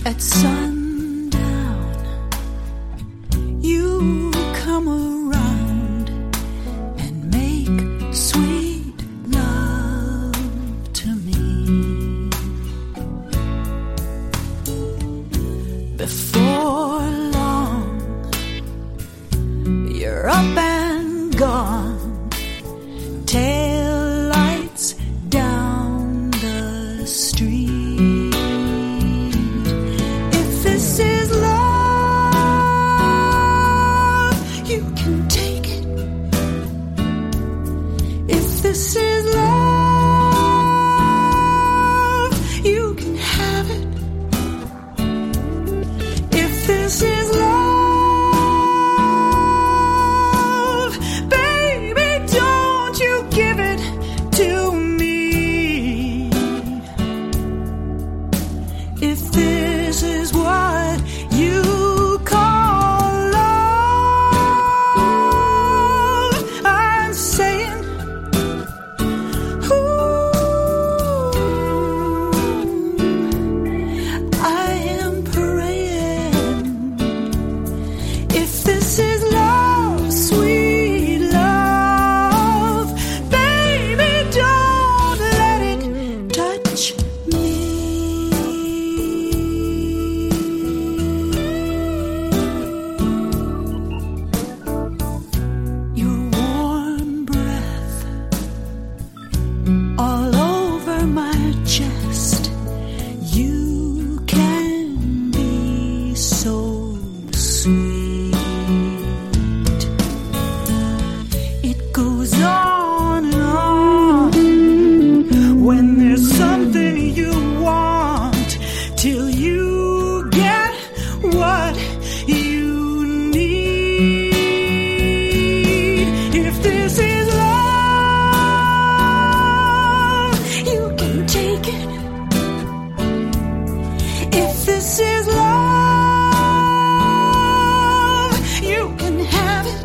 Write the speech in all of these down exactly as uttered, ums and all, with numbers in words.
At sundown, you come around and make sweet love to me. Before long, you're up and gone. Tail lights down the street. If this is love, you can take it. If this is love, you can have it. If this is love, baby, don't you give it to me. If this is what you call love, I'm saying, ooh, I am praying. If this is love, sweet love, baby, don't let it touch me. Your warm breath all over my chest. You can be so sweet. It goes on and on when there's something you want till you get what you need. If this is love, you can take it. If this is love, you can have it.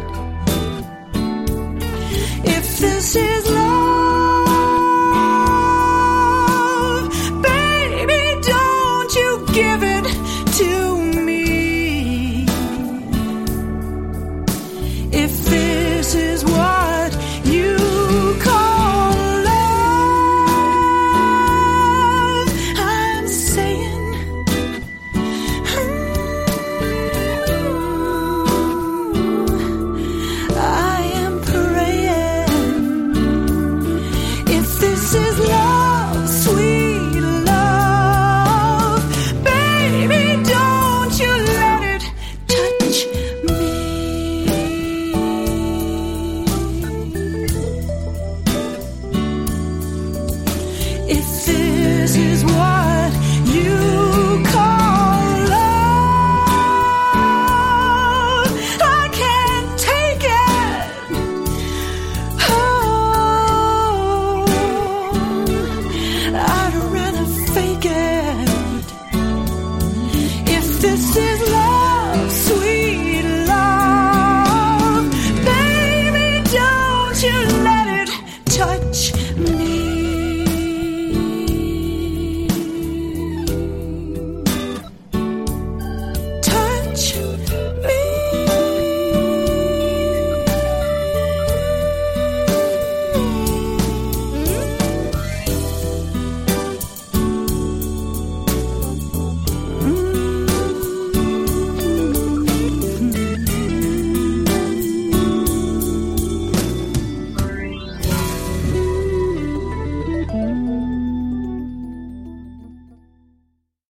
If this is love, baby, don't you give it to me. If this is what you call love, I'm saying, ooh, I am praying. If this is love, sweet love, baby, don't you let it touch me. If this is what you call love, I can't take it. Oh, I'd rather fake it.